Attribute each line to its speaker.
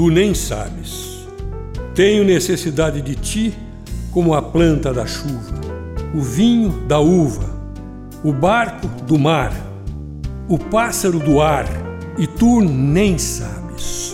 Speaker 1: tu nem sabes. Tenho necessidade de ti como a planta da chuva, o vinho da uva, o barco do mar, o pássaro do ar, e tu nem sabes.